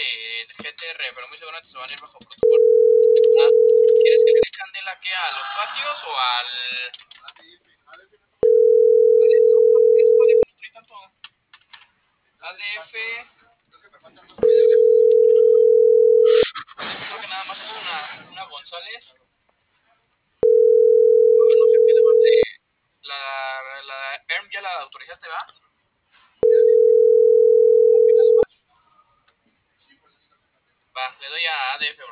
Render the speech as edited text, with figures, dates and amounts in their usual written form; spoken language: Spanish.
GTR, pero muy seguramente se van a ir bajo protocolo. Ah, ¿quieres que le dé candela qué? ¿A los patios o al...? No, eso para ADF no trae tanto. ADF... Creo que nada más es una González. No sé qué demás de... La ERM ya la autorizaste, ¿va? Va, le doy a ADF,